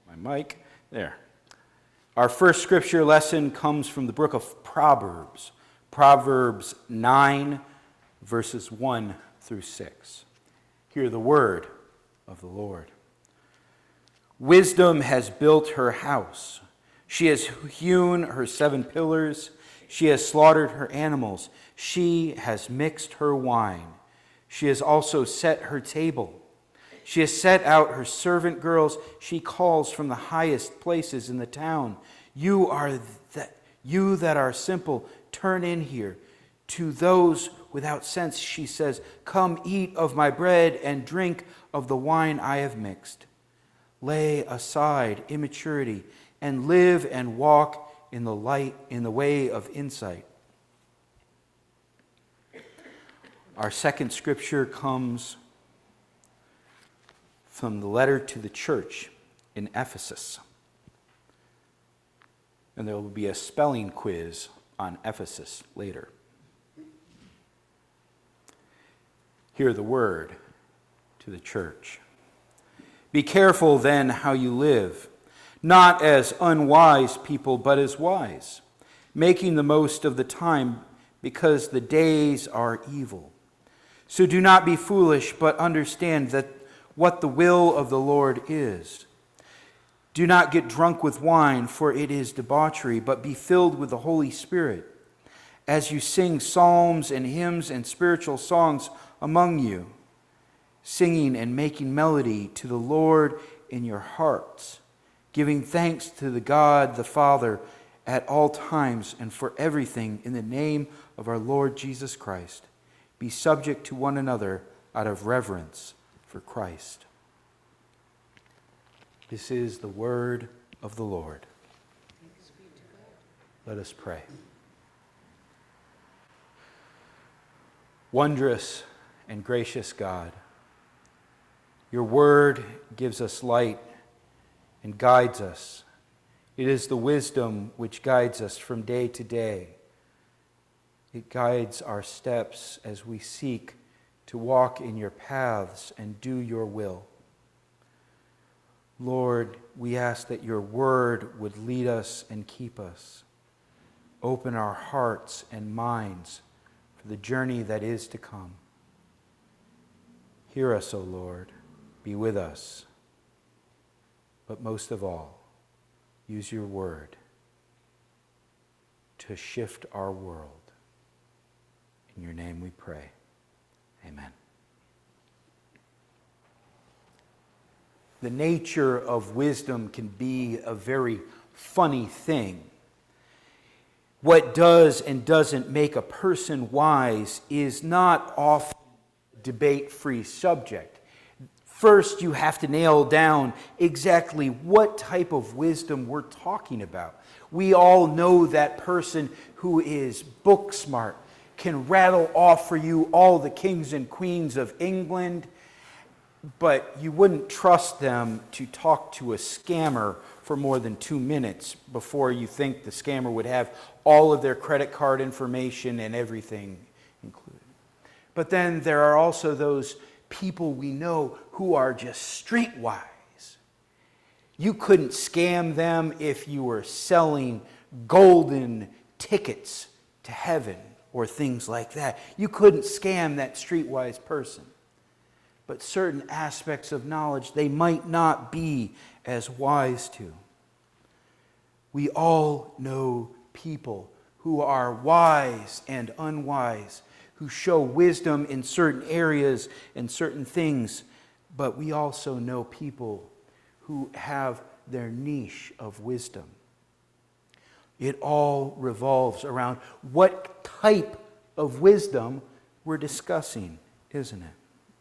My mic. There. Our first scripture lesson comes from the book of Proverbs. Proverbs 9, verses 1 through 6. Hear the word of the Lord. Wisdom has built her house. She has hewn her 7 pillars. She has slaughtered her animals. She has mixed her wine. She has also set her table. She has set out her servant girls. She calls from the highest places in the town. You that are simple, turn in here. To those without sense, she says, come eat of my bread and drink of the wine I have mixed. Lay aside immaturity and live and walk in the way of insight. Our second scripture comes from the letter to the church in Ephesus. And there will be a spelling quiz on Ephesus later. Hear the word to the church. Be careful then how you live, not as unwise people, but as wise, making the most of the time because the days are evil. So do not be foolish, but understand that what the will of the Lord is. Do not get drunk with wine, for it is debauchery, but be filled with the Holy Spirit, as you sing psalms and hymns and spiritual songs among you, singing and making melody to the Lord in your hearts, giving thanks to the God the Father at all times and for everything in the name of our Lord Jesus Christ. Be subject to one another out of reverence for Christ. This is the word of the Lord. Let us pray. Wondrous and gracious God, your word gives us light and guides us. It is the wisdom which guides us from day to day. It guides our steps as we seek to walk in your paths and do your will. Lord, we ask that your word would lead us and keep us. Open our hearts and minds for the journey that is to come. Hear us, O Lord. Be with us. But most of all, use your word to shift our world. In your name we pray. Amen. The nature of wisdom can be a very funny thing. What does and doesn't make a person wise is not often a debate-free subject. First, you have to nail down exactly what type of wisdom we're talking about. We all know that person who is book smart, can rattle off for you all the kings and queens of England, but you wouldn't trust them to talk to a scammer for more than 2 minutes before you think the scammer would have all of their credit card information and everything included. But then there are also those people we know who are just streetwise. You couldn't scam them if you were selling golden tickets to heaven or things like that. You couldn't scam that streetwise person. But certain aspects of knowledge they might not be as wise to. We all know people who are wise and unwise, who show wisdom in certain areas and certain things, but we also know people who have their niche of wisdom. It all revolves around what type of wisdom we're discussing, isn't it?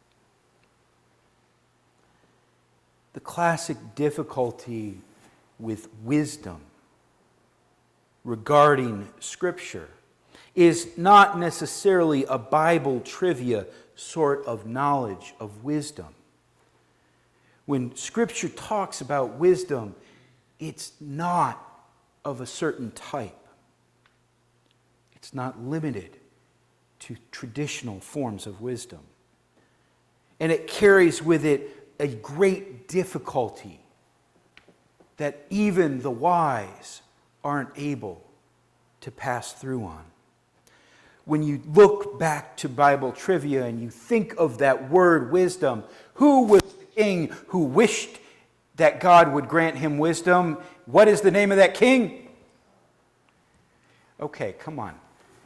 The classic difficulty with wisdom regarding Scripture is not necessarily a Bible trivia sort of knowledge of wisdom. When Scripture talks about wisdom, it's not of a certain type. It's not limited to traditional forms of wisdom. And it carries with it a great difficulty that even the wise aren't able to pass through on. When you look back to Bible trivia and you think of that word wisdom, who was the king who wished that God would grant him wisdom? What is the name of that king? Okay, come on.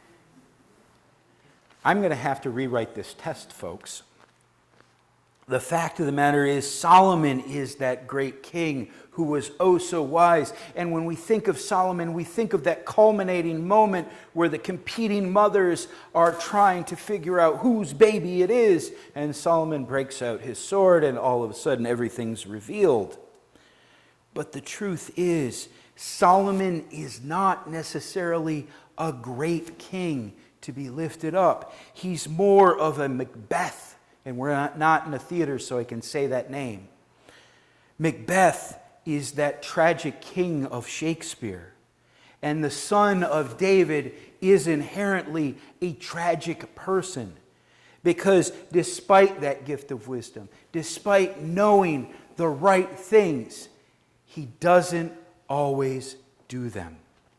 I'm going to have to rewrite this test, folks. The fact of the matter is, Solomon is that great king who was oh so wise. And when we think of Solomon, we think of that culminating moment where the competing mothers are trying to figure out whose baby it is. And Solomon breaks out his sword, and all of a sudden everything's revealed. But the truth is, Solomon is not necessarily a great king to be lifted up. He's more of a Macbeth. And we're not in a theater, so I can say that name. Macbeth is that tragic king of Shakespeare. And the son of David is inherently a tragic person. Because despite that gift of wisdom, despite knowing the right things, he doesn't always do them.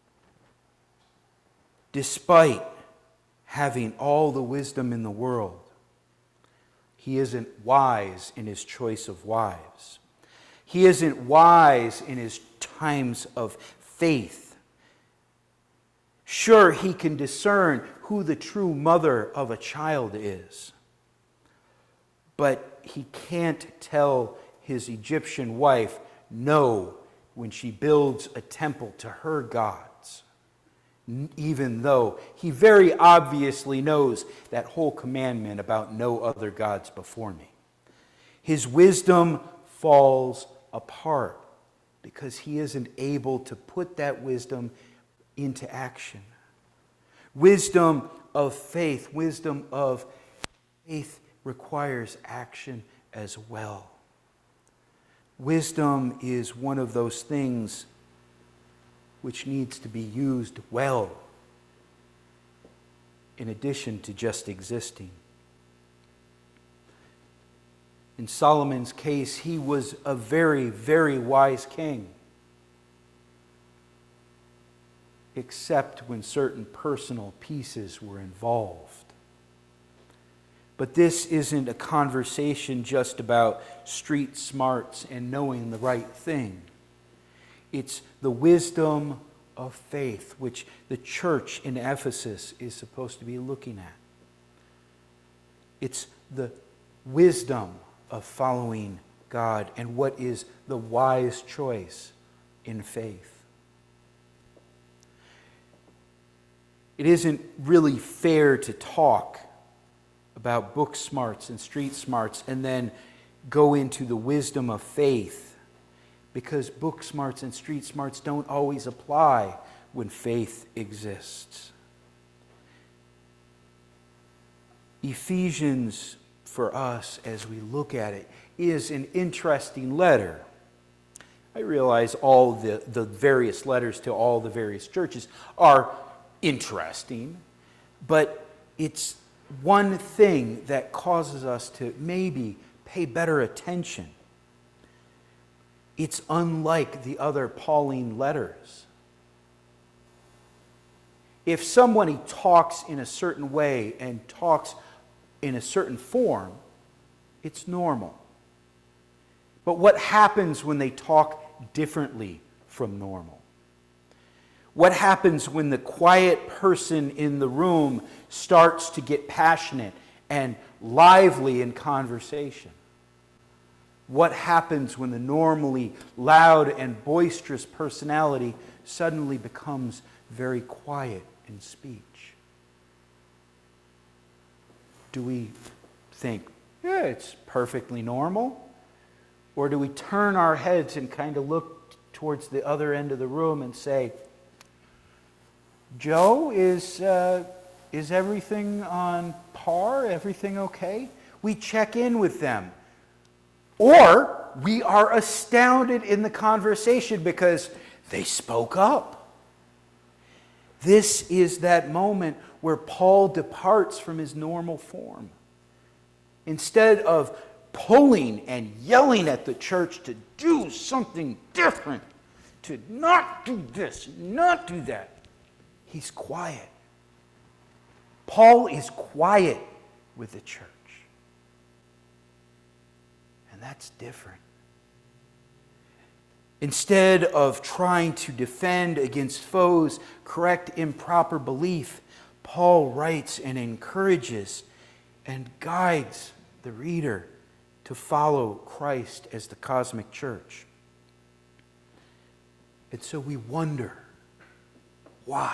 Despite having all the wisdom in the world, he isn't wise in his choice of wives. He isn't wise in his times of faith. Sure, he can discern who the true mother of a child is, but he can't tell his Egyptian wife no when she builds a temple to her gods, even though he very obviously knows that whole commandment about no other gods before me. His wisdom falls apart because he isn't able to put that wisdom into action. Wisdom of faith requires action as well. Wisdom is one of those things which needs to be used well, in addition to just existing. In Solomon's case, he was a very, very wise king, except when certain personal pieces were involved. But this isn't a conversation just about street smarts and knowing the right thing. It's the wisdom of faith, which the church in Ephesus is supposed to be looking at. It's the wisdom of following God and what is the wise choice in faith. It isn't really fair to talk about book smarts and street smarts and then go into the wisdom of faith, because book smarts and street smarts don't always apply when faith exists. Ephesians, for us, as we look at it, is an interesting letter. I realize all the various letters to all the various churches are interesting, but it's one thing that causes us to maybe pay better attention. It's unlike the other Pauline letters. If somebody talks in a certain way and talks in a certain form, it's normal. But what happens when they talk differently from normal? What happens when the quiet person in the room starts to get passionate and lively in conversation? What happens when the normally loud and boisterous personality suddenly becomes very quiet in speech? Do we think, yeah, it's perfectly normal? Or do we turn our heads and kind of look towards the other end of the room and say, Joe, is everything on par? Everything okay? We check in with them. Or we are astounded in the conversation because they spoke up. This is that moment where Paul departs from his normal form. Instead of pulling and yelling at the church to do something different, to not do this, not do that. He's quiet. Paul is quiet with the church. And that's different. Instead of trying to defend against foes, correct improper belief, Paul writes and encourages and guides the reader to follow Christ as the cosmic church. And so we wonder, why?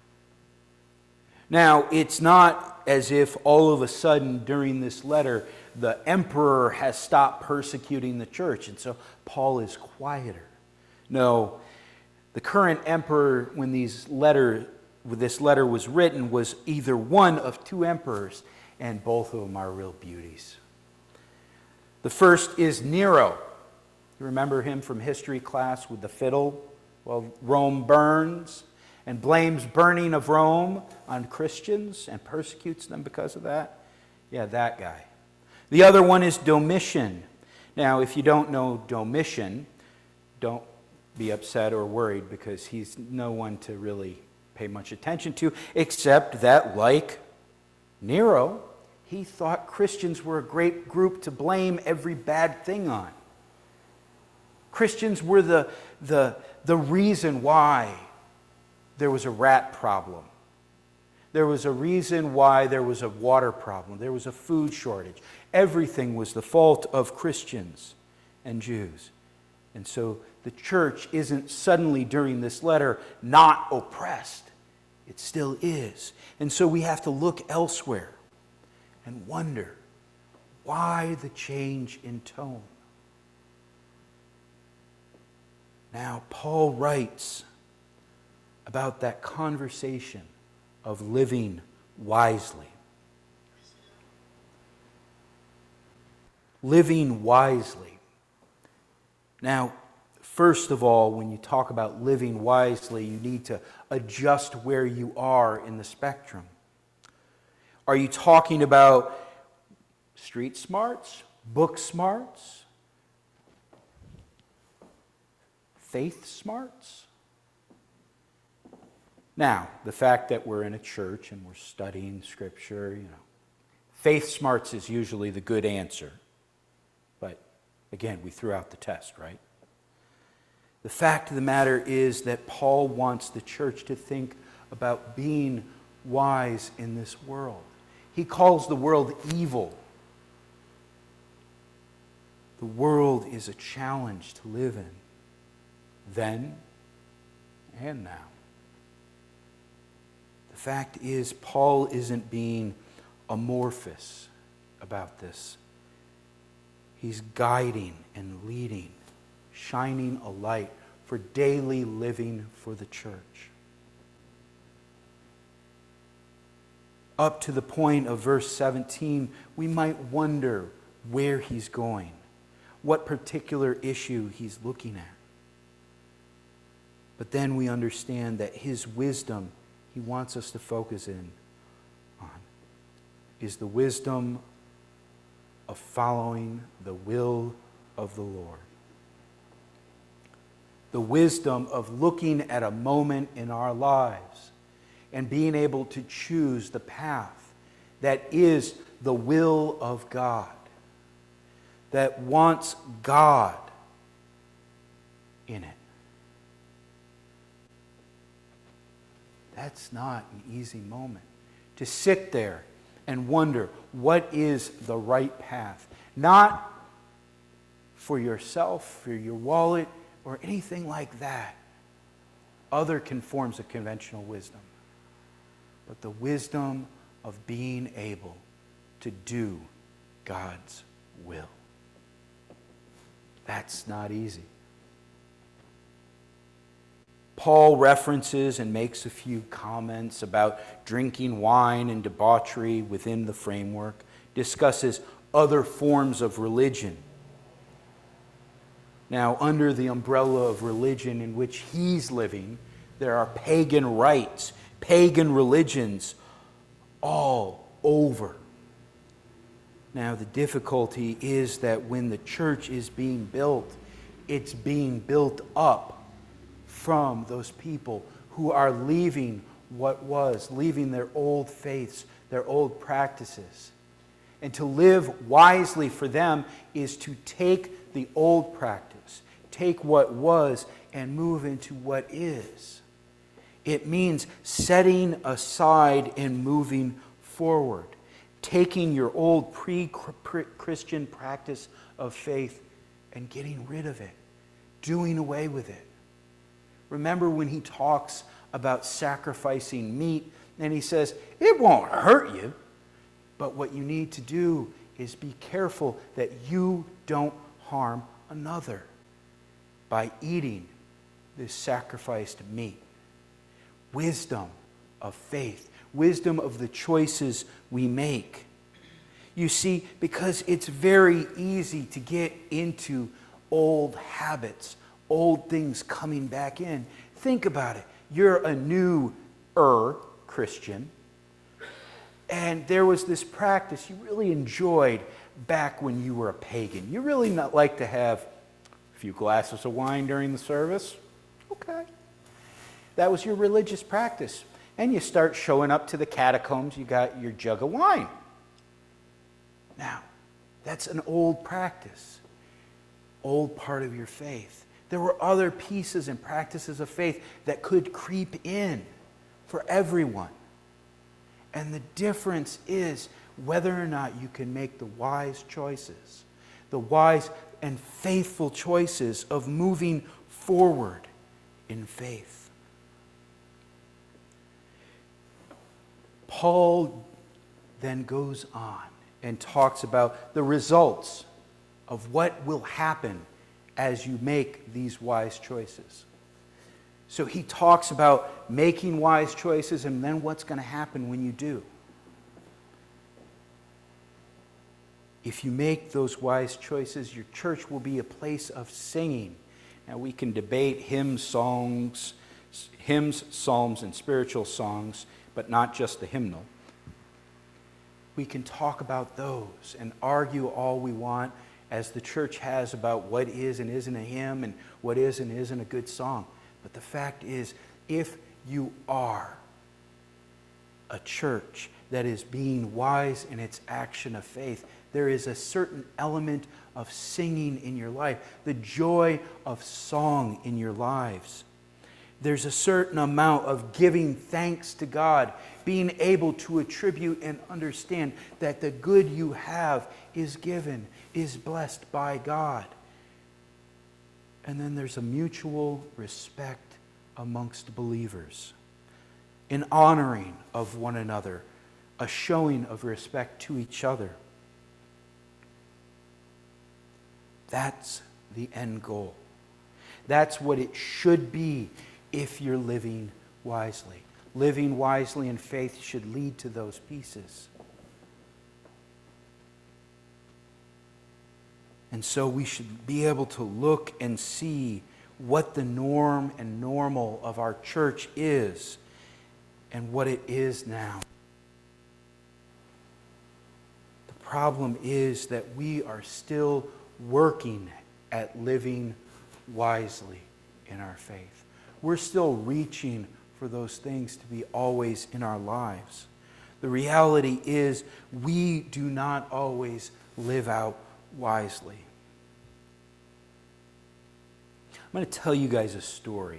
Now, it's not as if all of a sudden during this letter the emperor has stopped persecuting the church, and so Paul is quieter. No, the current emperor, when this letter was written, was either one of two emperors, and both of them are real beauties. The first is Nero. You remember him from history class with the fiddle? Well, Rome burns and blames burning of Rome on Christians and persecutes them because of that. Yeah, that guy. The other one is Domitian. Now, if you don't know Domitian, don't be upset or worried, because he's no one to really pay much attention to, except that, like Nero, he thought Christians were a great group to blame every bad thing on. Christians were the reason why there was a rat problem. There was a reason why there was a water problem. There was a food shortage. Everything was the fault of Christians and Jews. And so the church isn't suddenly during this letter not oppressed. It still is. And so we have to look elsewhere and wonder, why the change in tone? Now, Paul writes about that conversation of living wisely. Living wisely. Now, first of all, when you talk about living wisely, you need to adjust where you are in the spectrum. Are you talking about street smarts, book smarts, faith smarts? Now, the fact that we're in a church and we're studying Scripture, faith smarts is usually the good answer. But again, we threw out the test, right? The fact of the matter is that Paul wants the church to think about being wise in this world. He calls the world evil. The world is a challenge to live in, then and now. The fact is, Paul isn't being amorphous about this. He's guiding and leading, shining a light for daily living for the church. Up to the point of verse 17, we might wonder where he's going, what particular issue he's looking at. But then we understand that his wisdom, he wants us to focus in on, is the wisdom of following the will of the Lord. The wisdom of looking at a moment in our lives and being able to choose the path that is the will of God, that wants God in it. That's not an easy moment. To sit there and wonder, what is the right path? Not for yourself, for your wallet, or anything like that. Other forms of conventional wisdom. But the wisdom of being able to do God's will. That's not easy. Paul references and makes a few comments about drinking wine and debauchery within the framework, discusses other forms of religion. Now, under the umbrella of religion in which he's living, there are pagan rites, pagan religions all over. Now, the difficulty is that when the church is being built, it's being built up from those people who are leaving what was, leaving their old faiths, their old practices. And to live wisely for them is to take the old practice, take what was, and move into what is. It means setting aside and moving forward, taking your old pre-Christian practice of faith and getting rid of it, doing away with it. Remember when he talks about sacrificing meat, and he says, it won't hurt you, but what you need to do is be careful that you don't harm another by eating this sacrificed meat. Wisdom of faith, wisdom of the choices we make. You see, because it's very easy to get into old habits, old things coming back in. Think about it. You're a newer Christian, and there was this practice you really enjoyed back when you were a pagan. You really not like to have a few glasses of wine during the service? Okay. That was your religious practice. And you start showing up to the catacombs, you got your jug of wine. Now, that's an old practice, old part of your faith. There were other pieces and practices of faith that could creep in for everyone. And the difference is whether or not you can make the wise choices, the wise and faithful choices of moving forward in faith. Paul then goes on and talks about the results of what will happen as you make these wise choices. So he talks about making wise choices and then what's going to happen when you do. If you make those wise choices, your church will be a place of singing. Now we can debate hymns, psalms, and spiritual songs, but not just the hymnal. We can talk about those and argue all we want, as the church has, about what is and isn't a hymn and what is and isn't a good song. But the fact is, if you are a church that is being wise in its action of faith, there is a certain element of singing in your life, the joy of song in your lives. There's a certain amount of giving thanks to God, being able to attribute and understand that the good you have is given, is blessed by God. And then there's a mutual respect amongst believers, an honoring of one another, a showing of respect to each other. That's the end goal. That's what it should be if you're living wisely. Living wisely in faith should lead to those pieces. And so we should be able to look and see what the norm and normal of our church is and what it is now. The problem is that we are still working at living wisely in our faith. We're still reaching for those things to be always in our lives. The reality is we do not always live out wisely. I'm going to tell you guys a story.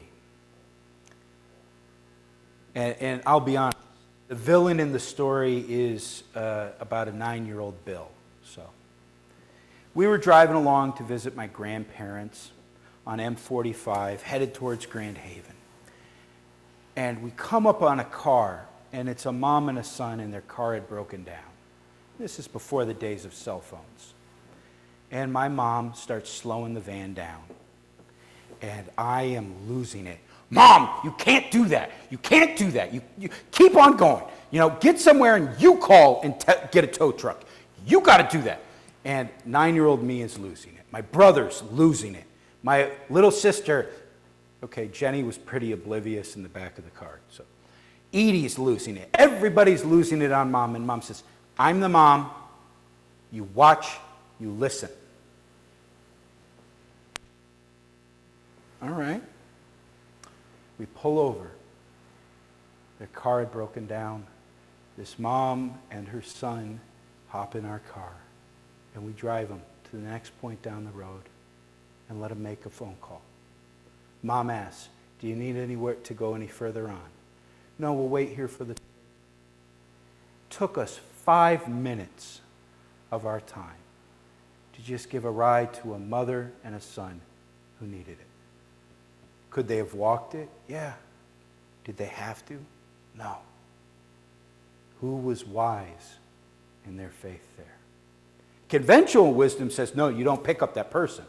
And I'll be honest, the villain in the story is about a 9-year-old Bill. So we were driving along to visit my grandparents on M45, headed towards Grand Haven. And we come up on a car, and it's a mom and a son, and their car had broken down. This is before the days of cell phones. And my mom starts slowing the van down. And I am losing it. Mom, you can't do that. You can't do that. You keep on going. You know, get somewhere and you call and get a tow truck. You got to do that. And 9-year-old me is losing it. My brother's losing it. My little sister, okay, Jenny was pretty oblivious in the back of the car. So Edie's losing it. Everybody's losing it on Mom. And Mom says, I'm the mom. You watch, you listen. All right. We pull over. Their car had broken down. This mom and her son hop in our car, and we drive them to the next point down the road and let them make a phone call. Mom asks, do you need anywhere to go any further on? No, we'll wait here for the... Took us 5 minutes of our time to just give a ride to a mother and a son who needed it. Could they have walked it? Yeah. Did they have to? No. Who was wise in their faith there? Conventional wisdom says, no, you don't pick up that person.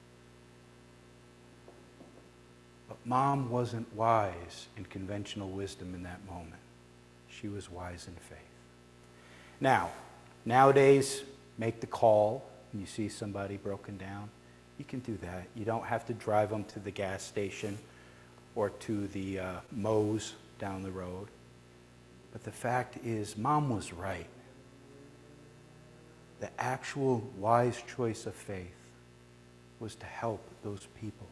But Mom wasn't wise in conventional wisdom in that moment. She was wise in faith. Now, nowadays, make the call when you see somebody broken down. You can do that. You don't have to drive them to the gas station or to the Moe's down the road. But the fact is, Mom was right. The actual wise choice of faith was to help those people.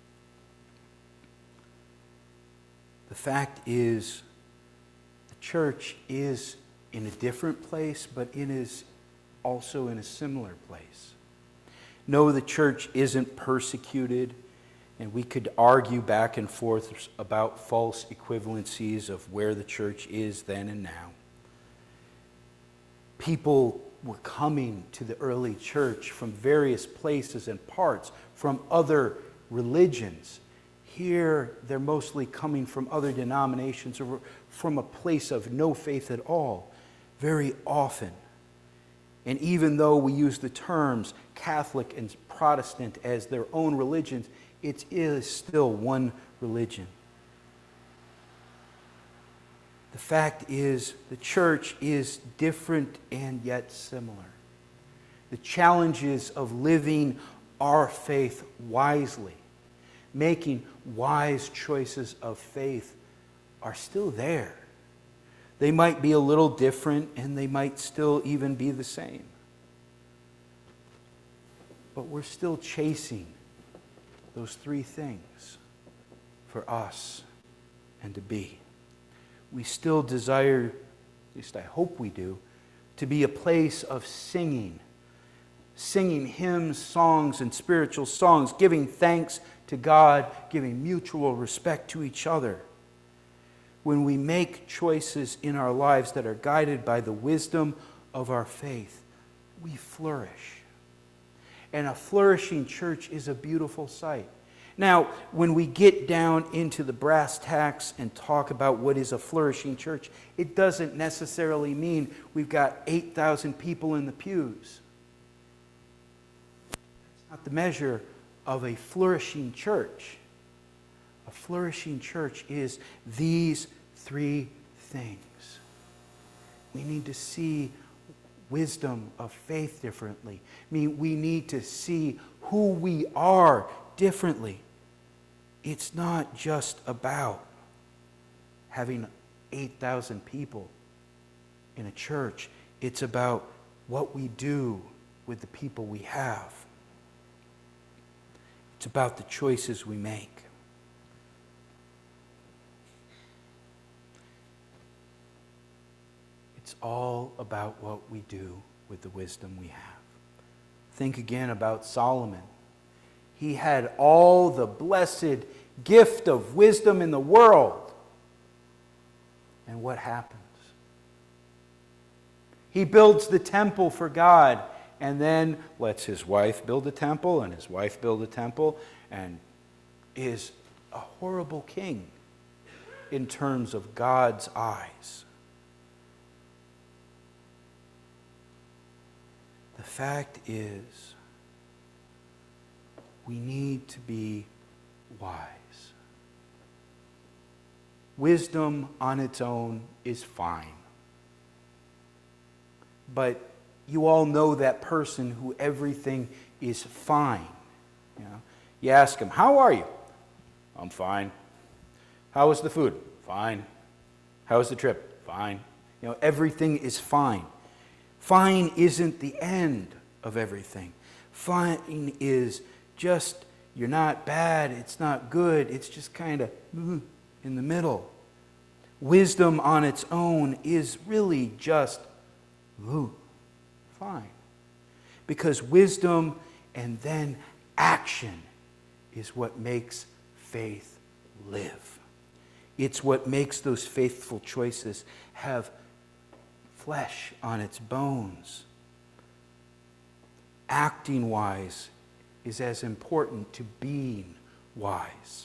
The fact is, the church is in a different place, but it is also in a similar place. No, the church isn't persecuted, and we could argue back and forth about false equivalencies of where the church is then and now. People were coming to the early church from various places and parts, from other religions. Here, they're mostly coming from other denominations or from a place of no faith at all, very often. And even though we use the terms Catholic and Protestant as their own religions, it is still one religion. The fact is, the church is different and yet similar. The challenges of living our faith wisely, making wise choices of faith, are still there. They might be a little different, and they might still even be the same. But we're still chasing those three things for us and to be. We still desire, at least I hope we do, to be a place of singing hymns, songs, and spiritual songs, giving thanks to God, giving mutual respect to each other. When we make choices in our lives that are guided by the wisdom of our faith, we flourish. And a flourishing church is a beautiful sight. Now, when we get down into the brass tacks and talk about what is a flourishing church, it doesn't necessarily mean we've got 8,000 people in the pews. That's not the measure of a flourishing church. A flourishing church is these three things. We need to see wisdom of faith differently. We need to see who we are differently. It's not just about having 8,000 people in a church. It's about what we do with the people we have. It's about the choices we make. It's all about what we do with the wisdom we have. Think again about Solomon. He had all the blessed gift of wisdom in the world. And what happens? He builds the temple for God, and then lets his wife build a temple, and his wife build a temple, and is a horrible king in terms of God's eyes. The fact is, we need to be wise. Wisdom on its own is fine. But you all know that person who everything is fine. You ask him, how are you? I'm fine. How was the food? Fine. How was the trip? Fine. Everything is fine. Fine isn't the end of everything. Fine is just, you're not bad, it's not good, it's just kind of, in the middle. Wisdom on its own is really just, fine. Because wisdom and then action is what makes faith live. It's what makes those faithful choices have flesh on its bones. Acting wise is as important to being wise.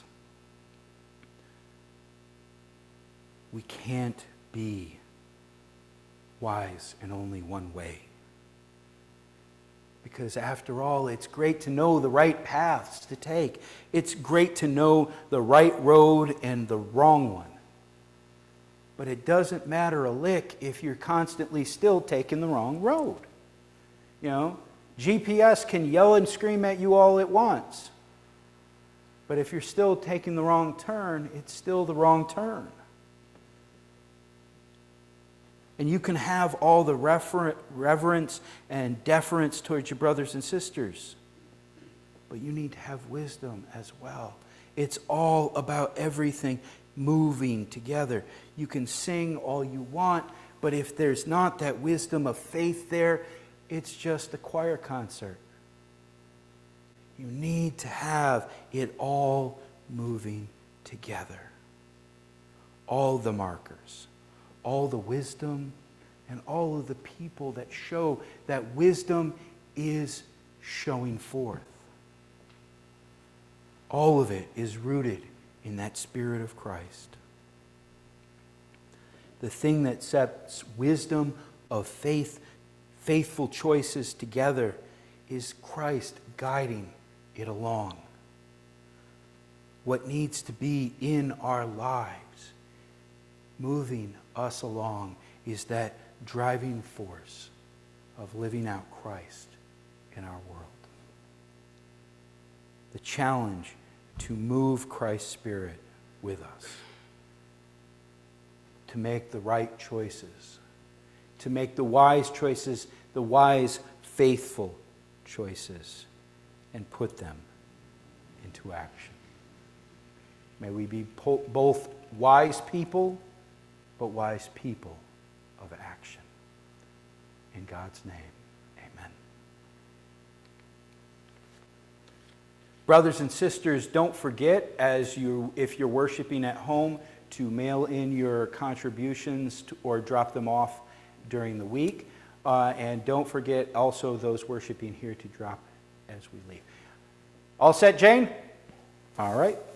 We can't be wise in only one way. Because after all, it's great to know the right paths to take. It's great to know the right road and the wrong one. But it doesn't matter a lick if you're constantly still taking the wrong road. You know, GPS can yell and scream at you all it wants. But if you're still taking the wrong turn, it's still the wrong turn. And you can have all the reverence and deference towards your brothers and sisters. But you need to have wisdom as well. It's all about everything moving together. You can sing all you want, but if there's not that wisdom of faith there, it's just a choir concert. You need to have it all moving together. All the markers, all the wisdom, and all of the people that show that wisdom is showing forth. All of it is rooted in that Spirit of Christ. The thing that sets wisdom of faith, faithful choices together is Christ guiding it along. What needs to be in our lives, moving us along, is that driving force of living out Christ in our world. The challenge to move Christ's Spirit with us, to make the right choices, to make the wise choices, the wise, faithful choices, and put them into action. May we be both wise people, but wise people of action. In God's name, amen. Brothers and sisters, don't forget, if you're worshiping at home, to mail in your contributions or drop them off during the week. And don't forget also those worshiping here to drop as we leave. All set, Jane? All right.